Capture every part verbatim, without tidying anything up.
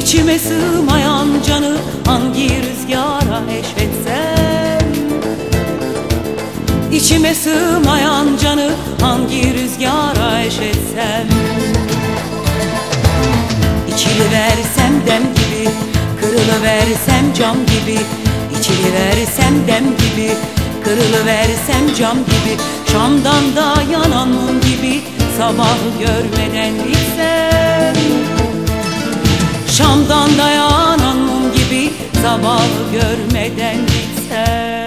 İçime sığmayan canı hangi rüzgara eş etsem? İçime sığmayan canı hangi rüzgara eş etsem? İçiliversem dem gibi, kırılıversem cam gibi. İçiliversem dem gibi, kırılıversem cam gibi. Şam'dan da yanan mum gibi sabahı görmeden gitsem. Şam'dan da yanan mum gibi sabahı görmeden gitsem.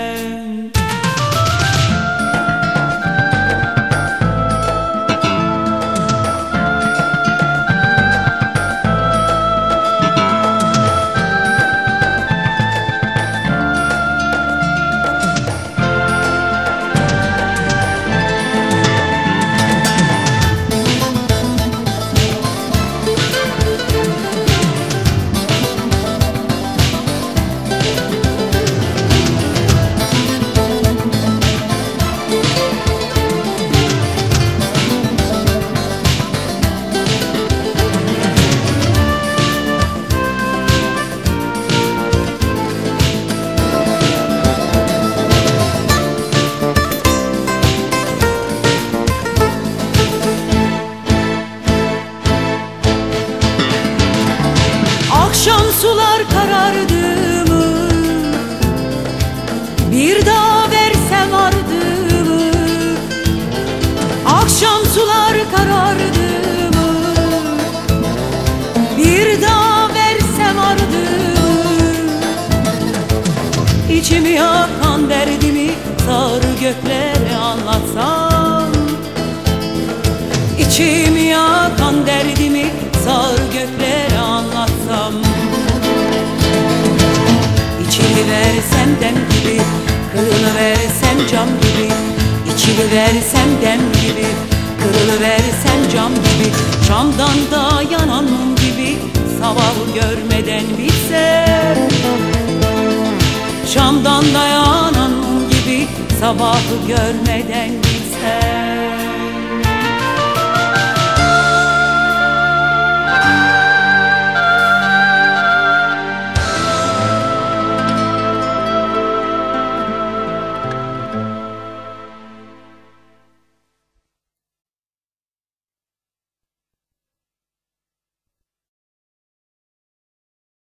Akşam sular karardı mı, bir daha versem ardımı. Akşam sular karardı mı, bir daha versem ardımı. İçimi yakan derdimi sarı göklere anlatsam. İçimi yakan derdimi sarı göklere anlatsam. İçiliversem dem gibi, kırılıversem cam gibi. İçiliversem dem gibi, kırılıversem cam gibi. Şam'dan da yanan mum gibi sabahı görmeden bitsem. Şam'dan da yanan mum gibi sabahı görmeden bitsem.